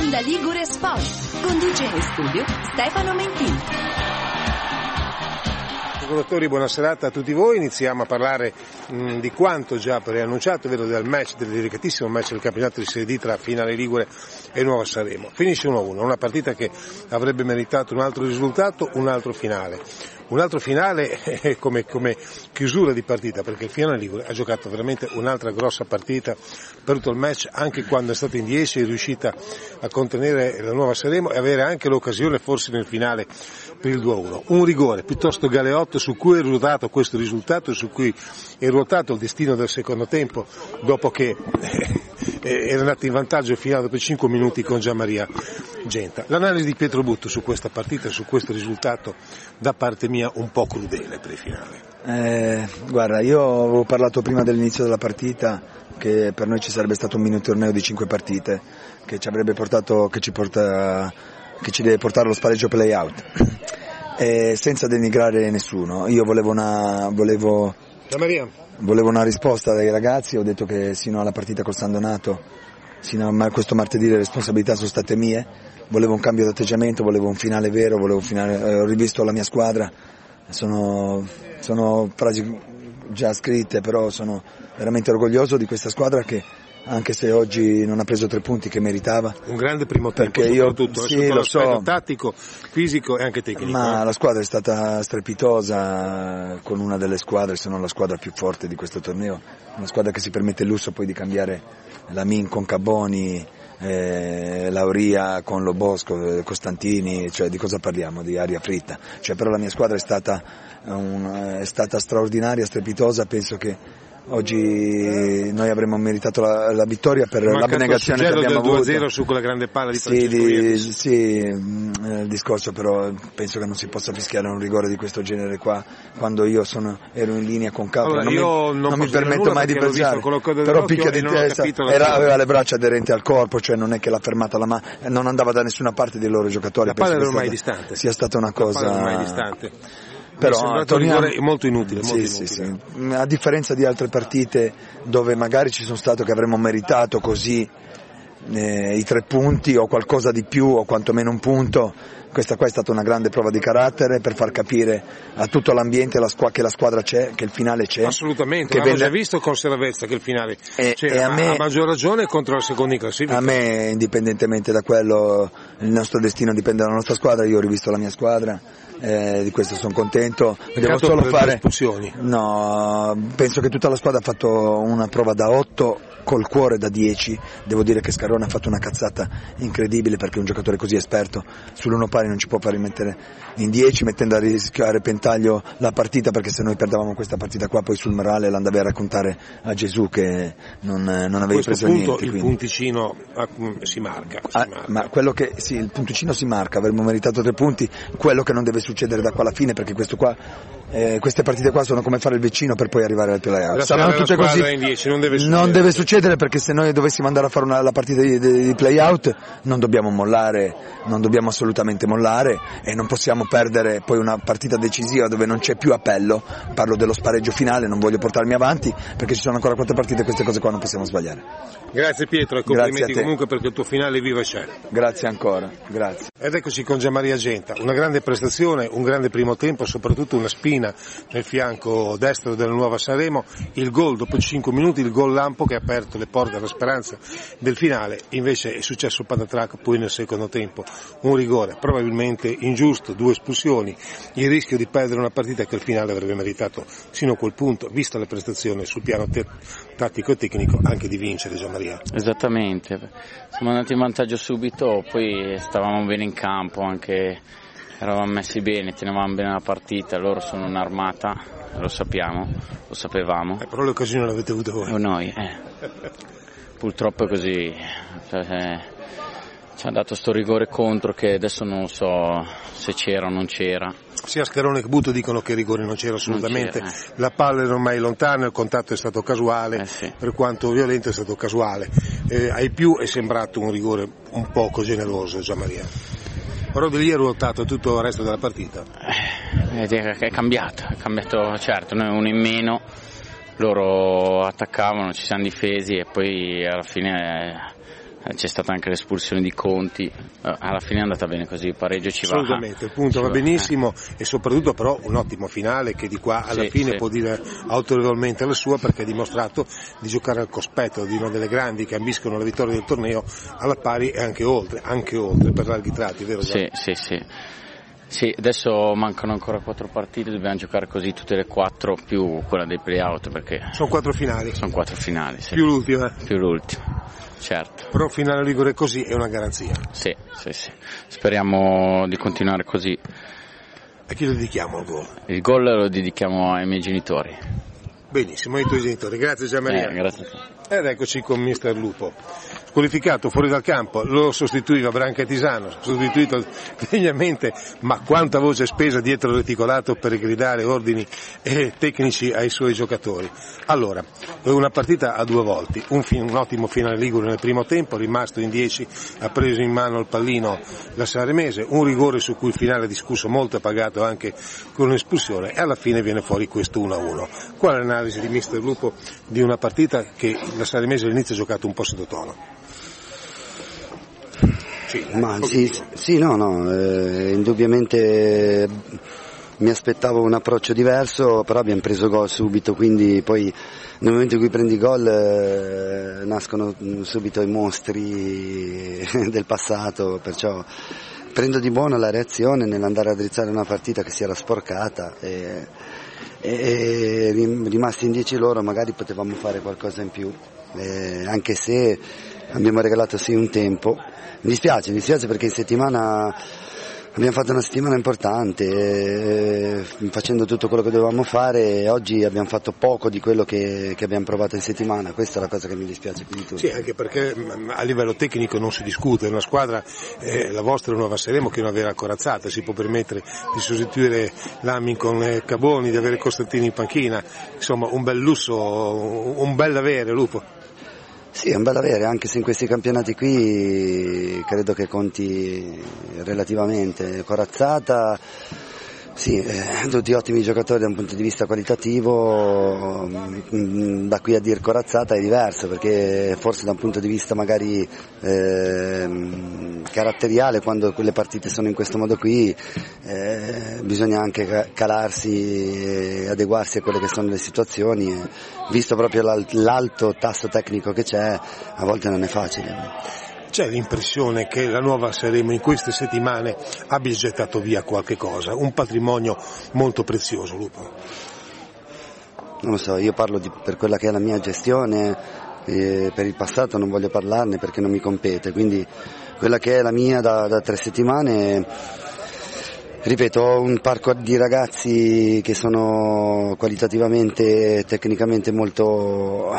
Onda Ligure Sport. Conduce in studio Stefano Mentini. Ascoltatori, buona serata a tutti voi. Iniziamo a parlare di quanto già preannunciato, vedo del delicatissimo match del campionato di Serie D tra Finale Ligure e Nuova Sanremo. Finisce 1-1, una partita che avrebbe meritato un altro risultato, un altro finale. Un altro finale come chiusura di partita, perché il Finale Ligure ha giocato veramente un'altra grossa partita per tutto il match, anche quando è stata in 10 è riuscita a contenere la Nuova Sanremo e avere anche l'occasione forse nel finale per il 2-1. Un rigore piuttosto galeotto su cui è ruotato questo risultato e su cui è ruotato il destino del secondo tempo, dopo che era andato in vantaggio finale per 5 minuti con Gianmaria Genta. L'analisi di Pietro Butto su questa partita, su questo risultato, da parte mia un po' crudele per il finale. Guarda, io avevo parlato prima dell'inizio della partita che per noi ci sarebbe stato un mini torneo di 5 partite che ci avrebbe portato, che ci deve portare allo spareggio play out. Senza denigrare nessuno, io volevo una risposta dai ragazzi. Ho detto che sino alla partita col San Donato, sino a questo martedì, le responsabilità sono state mie. Volevo un cambio di atteggiamento, volevo un finale vero, ho rivisto la mia squadra. Sono frasi già scritte, però sono veramente orgoglioso di questa squadra che, anche se oggi non ha preso 3 punti che meritava. Un grande primo tempo, perché soprattutto, sì, lo so, tattico, fisico e anche tecnico. Ma la squadra è stata strepitosa, con una delle squadre, se non la squadra più forte di questo torneo, una squadra che si permette il lusso poi di cambiare Lamin con Caboni, Lauria con Lobosco, Costantini, cioè di cosa parliamo? Di aria fritta. Però la mia squadra è stata straordinaria, strepitosa. Penso che oggi noi avremmo meritato la vittoria per l'abnegazione che abbiamo avuto. Il 2-0 su quella grande palla di Francesco. Sì, il discorso, però penso che non si possa fischiare un rigore di questo genere qua quando io ero in linea con Capra. Allora, non mi permetto mai di pensare, però picchia di testa, aveva le braccia aderenti al corpo, cioè non è che l'ha fermata la mano, non andava da nessuna parte dei loro giocatori. La palla era ormai distante. Sia stata una cosa. La palla era ormai distante. Però rigore molto inutile. Sì. A differenza di altre partite dove magari ci sono stato che avremmo meritato così i 3 punti o qualcosa di più o quantomeno un punto, questa qua è stata una grande prova di carattere per far capire a tutto l'ambiente che la squadra c'è, che il finale c'è. Assolutamente, abbiamo già visto con Seravezza che il finale c'era, a maggior ragione contro la seconda in classifica. A me, indipendentemente da quello, il nostro destino dipende dalla nostra squadra. Io ho rivisto la mia squadra, di questo sono contento. Devo solo fare espulsioni. No, penso che tutta la squadra ha fatto una prova da 8 col cuore da 10. Devo dire che Scarone ha fatto una cazzata incredibile, perché un giocatore così esperto sull'1 pari non ci può far rimettere in 10, mettendo a rischio, a repentaglio la partita, perché se noi perdavamo questa partita qua poi sul morale l'andavi a raccontare a Gesù che non avevi preso niente. Il punticino si marca. Ma quello che sì, il punticino si marca, avremmo meritato 3 punti, quello che non deve succedere da qua alla fine, perché queste partite qua sono come fare il vicino per poi arrivare al play-out. Saranno tutte così. In 10, non deve succedere, perché se noi dovessimo andare a fare la partita di play-out non dobbiamo mollare, non dobbiamo assolutamente mollare, e non possiamo perdere poi una partita decisiva dove non c'è più appello. Parlo dello spareggio finale, non voglio portarmi avanti perché ci sono ancora 4 partite e queste cose qua non possiamo sbagliare. Grazie Pietro e complimenti comunque perché il tuo finale viva e c'è. Grazie ancora, grazie. Ed eccoci con Gianmaria Genta, una grande prestazione, un grande primo tempo, soprattutto una spina nel fianco destro della Nuova Sanremo, il gol dopo 5 minuti, il gol lampo che ha aperto le porte alla speranza del finale. Invece è successo il patatrac poi nel secondo tempo, un rigore probabilmente ingiusto, 2 espulsioni, il rischio di perdere una partita che al finale avrebbe meritato sino a quel punto, vista le prestazioni sul piano tattico e tecnico, anche di vincere. Gianmaria. Esattamente, siamo andati in vantaggio subito, poi stavamo bene in campo, anche eravamo messi bene, tenevamo bene la partita. Loro sono un'armata, lo sappiamo, lo sapevamo. Però le occasioni le avete avute voi. Noi, purtroppo è così. Ci ha dato sto rigore contro che adesso non so se c'era o non c'era. Sia Scarone che Butto dicono che il rigore non c'era assolutamente, la palla era ormai lontana, il contatto è stato casuale, per quanto violento è stato casuale. Ai più è sembrato un rigore un poco generoso, Gianmaria. Però di lì è ruotato tutto il resto della partita. È cambiato, certo, noi uno in meno, loro attaccavano, ci siamo difesi e poi alla fine c'è stata anche l'espulsione di Conti, alla fine è andata bene così, il pareggio ci va. Assolutamente, il punto va benissimo e soprattutto però un ottimo finale che di qua alla fine può dire autorevolmente la sua, perché ha dimostrato di giocare al cospetto di una delle grandi che ambiscono la vittoria del torneo, alla pari e anche oltre per larghi tratti, vero? Sì, adesso mancano ancora 4 partite, dobbiamo giocare così tutte le 4 più quella dei play-out, perché sono 4 finali. Sono 4 finali, sì. Più l'ultima. Certo. Però un finale ligure così è una garanzia. Sì. Speriamo di continuare così. A chi lo dedichiamo il gol? Il gol lo dedichiamo ai miei genitori. Benissimo, ai tuoi genitori. Grazie Gianmaria. Grazie a te. Ed eccoci con Mister Lupo. Squalificato fuori dal campo, lo sostituiva Branca Tisano, sostituito degnamente, ma quanta voce spesa dietro il reticolato per gridare ordini tecnici ai suoi giocatori. Allora, una partita a 2 volte, un ottimo finale ligure nel primo tempo, rimasto in 10, ha preso in mano il pallino la Sanremese, un rigore su cui il finale discusso molto e pagato anche con un'espulsione, e alla fine viene fuori questo 1-1. Qual è l'analisi di Mister Lupo di una partita che la Sanremese all'inizio ha giocato un po' sottotono? Indubbiamente mi aspettavo un approccio diverso, però abbiamo preso gol subito, quindi poi nel momento in cui prendi gol nascono subito i mostri del passato, perciò prendo di buono la reazione nell'andare a drizzare una partita che si era sporcata e rimasti in 10 loro magari potevamo fare qualcosa in più, anche se abbiamo regalato un tempo. Mi dispiace perché in settimana abbiamo fatto una settimana importante, facendo tutto quello che dovevamo fare, e oggi abbiamo fatto poco di quello che abbiamo provato in settimana. Questa è la cosa che mi dispiace più di tutto. Sì, anche perché a livello tecnico non si discute, è una squadra, la vostra Nuova Saremo, che non aveva corazzata, si può permettere di sostituire Lamin con Caboni, di avere Costantini in panchina, insomma un bel lusso, un bel avere, Lupo. Sì, è un bel avere, anche se in questi campionati qui credo che conti relativamente. Corazzata, sì, tutti ottimi giocatori da un punto di vista qualitativo, da qui a dire corazzata è diverso, perché forse da un punto di vista magari caratteriale, quando quelle partite sono in questo modo qui, bisogna anche calarsi e adeguarsi a quelle che sono le situazioni, visto proprio l'alto tasso tecnico che c'è, a volte non è facile. C'è l'impressione che la Nuova Saremo in queste settimane abbia gettato via qualche cosa, un patrimonio molto prezioso, Lupo? Non lo so, io parlo per quella che è la mia gestione, per il passato non voglio parlarne perché non mi compete, quindi quella che è la mia da 3 settimane, ripeto, ho un parco di ragazzi che sono qualitativamente e tecnicamente molto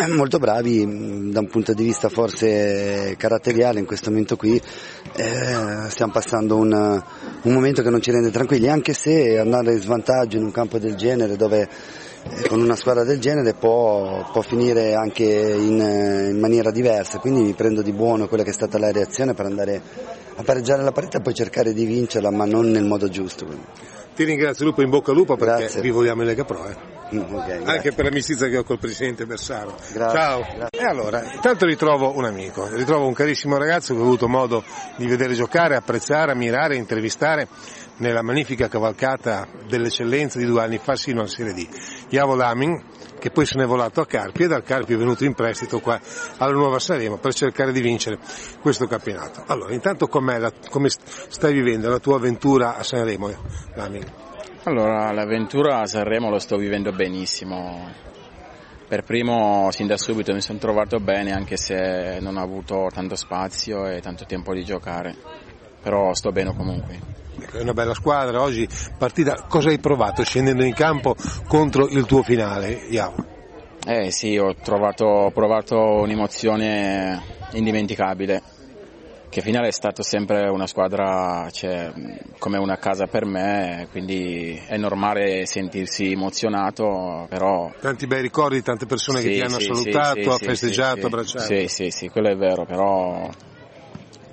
bravi, da un punto di vista forse caratteriale in questo momento qui stiamo passando un momento che non ci rende tranquilli, anche se andare in svantaggio in un campo del genere, dove con una squadra del genere può finire anche in maniera diversa, quindi mi prendo di buono quella che è stata la reazione per andare a pareggiare la partita e poi cercare di vincerla, ma non nel modo giusto. Ti ringrazio, Lupo, in bocca al lupo, perché Grazie. vi vogliamo in Lega Pro, Okay, anche per l'amicizia che ho col presidente Bersaro. Grazie. Ciao. Grazie. E allora, intanto ritrovo un amico, ritrovo un carissimo ragazzo che ho avuto modo di vedere giocare, apprezzare, ammirare, intervistare nella magnifica cavalcata dell'eccellenza di 2 anni fa sino alla Serie D. Iavo Lamin, che poi se n'è volato a Carpi, e dal Carpi è venuto in prestito qua alla Nuova Saremo per cercare di vincere questo campionato. Allora, intanto come stai vivendo la tua avventura a Sanremo, Lamin? Allora, l'avventura a Sanremo lo sto vivendo benissimo. Per primo, sin da subito mi sono trovato bene, anche se non ho avuto tanto spazio e tanto tempo di giocare, però sto bene comunque. È una bella squadra, oggi partita, cosa hai provato scendendo in campo contro il tuo finale, Iavo? Sì, ho provato un'emozione indimenticabile, che finale è stato sempre una squadra, come una casa per me, quindi è normale sentirsi emozionato, però... Tanti bei ricordi, tante persone che ti hanno salutato, festeggiato, abbracciato. Sì, quello è vero, però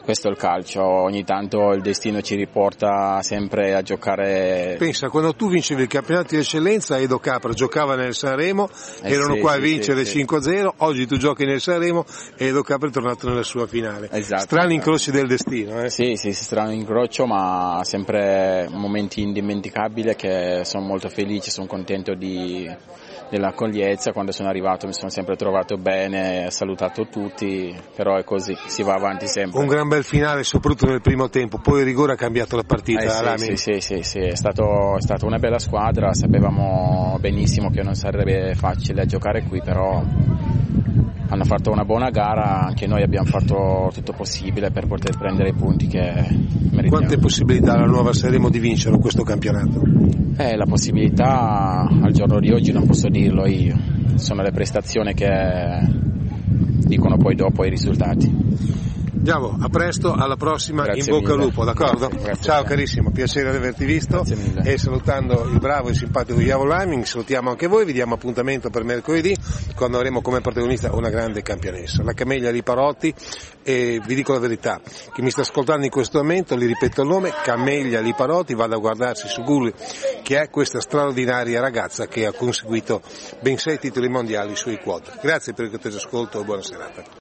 questo è il calcio, ogni tanto il destino ci riporta sempre a giocare. Pensa, quando tu vincevi il campionato di eccellenza, Edo Capra giocava nel Sanremo, erano qua a vincere 5-0, oggi tu giochi nel Sanremo e Edo Capra è tornato nella sua finale. Esatto. Strani incroci del destino. Sì, strano incrocio, ma sempre momenti indimenticabili che sono molto felice, sono contento dell'accoglienza. Quando sono arrivato mi sono sempre trovato bene, ho salutato tutti, però è così, si va avanti sempre. Un gran bel finale soprattutto nel primo tempo, poi il rigore ha cambiato la partita. Sì, è stata una bella squadra, sapevamo benissimo che non sarebbe facile giocare qui, però hanno fatto una buona gara, anche noi abbiamo fatto tutto possibile per poter prendere i punti che meritiamo. Quante possibilità ha la nuova Sanremo di vincere questo campionato? La possibilità al giorno di oggi non posso dirlo io, sono le prestazioni che dicono poi dopo i risultati. Andiamo, a presto, alla prossima, grazie in bocca al mille. lupo, d'accordo? Grazie, ciao carissimo, piacere di averti visto e salutando il bravo e simpatico Iavo Laming, salutiamo anche voi, vi diamo appuntamento per mercoledì quando avremo come protagonista una grande campionessa, la Camelia Liparotti, e vi dico la verità, chi mi sta ascoltando in questo momento, li ripeto il nome, Camelia Liparotti, vada a guardarsi su Google che è questa straordinaria ragazza che ha conseguito ben 6 titoli mondiali sui quad. Grazie per il cortese ascolto e buona serata.